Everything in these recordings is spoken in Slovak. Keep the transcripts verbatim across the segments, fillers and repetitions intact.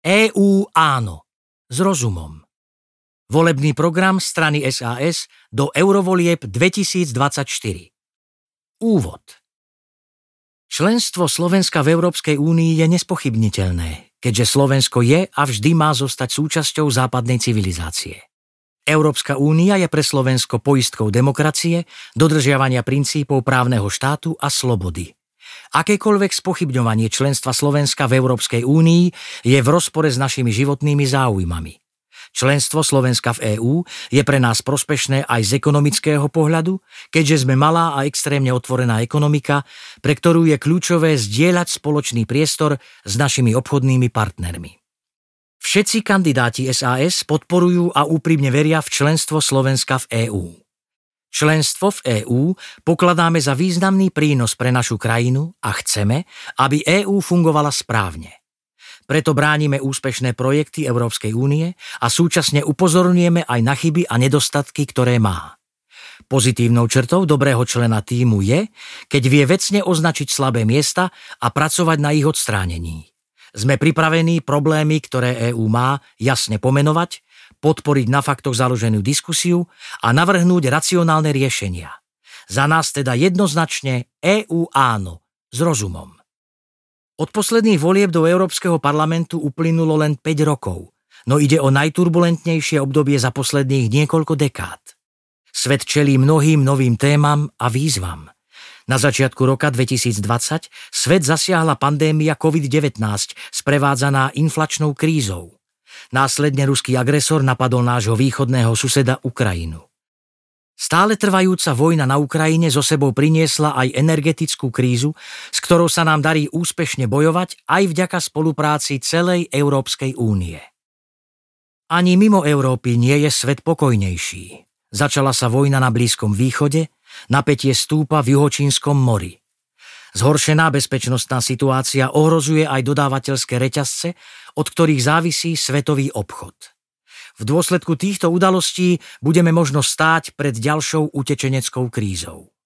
EÚ áno, s rozumom. Volebný program strany es a es do eurovolieb dvetisícdvadsaťštyri. Úvod. Členstvo Slovenska v Európskej únii je nespochybniteľné, keďže Slovensko je a vždy má zostať súčasťou západnej civilizácie. Európska únia je pre Slovensko poistkou demokracie, dodržiavania princípov právneho štátu a slobody. Akékoľvek spochybňovanie členstva Slovenska v Európskej únii je v rozpore s našimi životnými záujmami. Členstvo Slovenska v EÚ je pre nás prospešné aj z ekonomického pohľadu, keďže sme malá a extrémne otvorená ekonomika, pre ktorú je kľúčové zdieľať spoločný priestor s našimi obchodnými partnermi. Všetci kandidáti es a es podporujú a úprimne veria v členstvo Slovenska v EÚ. Členstvo v EÚ pokladáme za významný prínos pre našu krajinu a chceme, aby EÚ fungovala správne. Preto bránime úspešné projekty Európskej únie a súčasne upozorňujeme aj na chyby a nedostatky, ktoré má. Pozitívnou črtou dobrého člena tímu je, keď vie vecne označiť slabé miesta a pracovať na ich odstránení. Sme pripravení problémy, ktoré EÚ má, jasne pomenovať, podporiť na faktoch založenú diskusiu a navrhnúť racionálne riešenia. Za nás teda jednoznačne EÚ áno, s rozumom. Od posledných volieb do Európskeho parlamentu uplynulo len päť rokov, no ide o najturbulentnejšie obdobie za posledných niekoľko dekád. Svet čelí mnohým novým témam a výzvam. Na začiatku roka dvetisícdvadsať svet zasiahla pandémia covid devätnásť sprevádzaná inflačnou krízou. Následne ruský agresor napadol nášho východného suseda Ukrajinu. Stále trvajúca vojna na Ukrajine so sebou priniesla aj energetickú krízu, s ktorou sa nám darí úspešne bojovať aj vďaka spolupráci celej Európskej únie. Ani mimo Európy nie je svet pokojnejší. Začala sa vojna na Blízkom východe, napätie stúpa v Juhočínskom mori. Zhoršená bezpečnostná situácia ohrozuje aj dodávateľské reťazce, od ktorých závisí svetový obchod. V dôsledku týchto udalostí budeme možno stáť pred ďalšou utečeneckou krízou.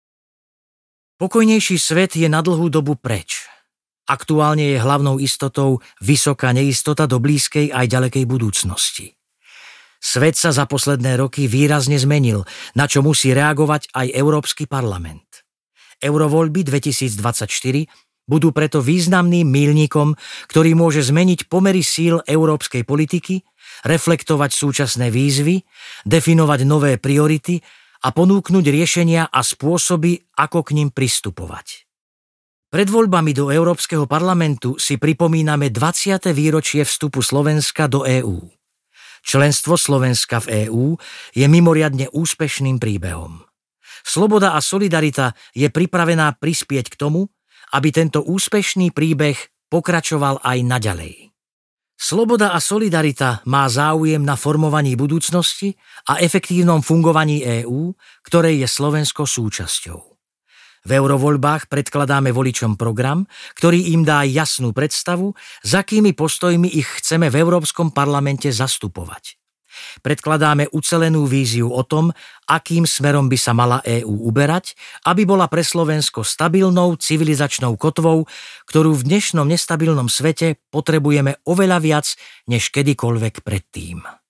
Pokojnejší svet je na dlhú dobu preč. Aktuálne je hlavnou istotou vysoká neistota do blízkej aj ďalekej budúcnosti. Svet sa za posledné roky výrazne zmenil, na čo musí reagovať aj Európsky parlament. Eurovoľby dvetisícdvadsaťštyri budú preto významným míľnikom, ktorý môže zmeniť pomery síl európskej politiky, reflektovať súčasné výzvy, definovať nové priority a ponúknuť riešenia a spôsoby, ako k nim pristupovať. Pred voľbami do Európskeho parlamentu si pripomíname dvadsiate výročie vstupu Slovenska do EÚ. Členstvo Slovenska v EÚ je mimoriadne úspešným príbehom. Sloboda a solidarita je pripravená prispieť k tomu, aby tento úspešný príbeh pokračoval aj naďalej. Sloboda a solidarita má záujem na formovaní budúcnosti a efektívnom fungovaní EÚ, ktorej je Slovensko súčasťou. V eurovoľbách predkladáme voličom program, ktorý im dá jasnú predstavu, za akými postojmi ich chceme v Európskom parlamente zastupovať. Predkladáme ucelenú víziu o tom, akým smerom by sa mala EÚ uberať, aby bola pre Slovensko stabilnou civilizačnou kotvou, ktorú v dnešnom nestabilnom svete potrebujeme oveľa viac než kedykoľvek predtým.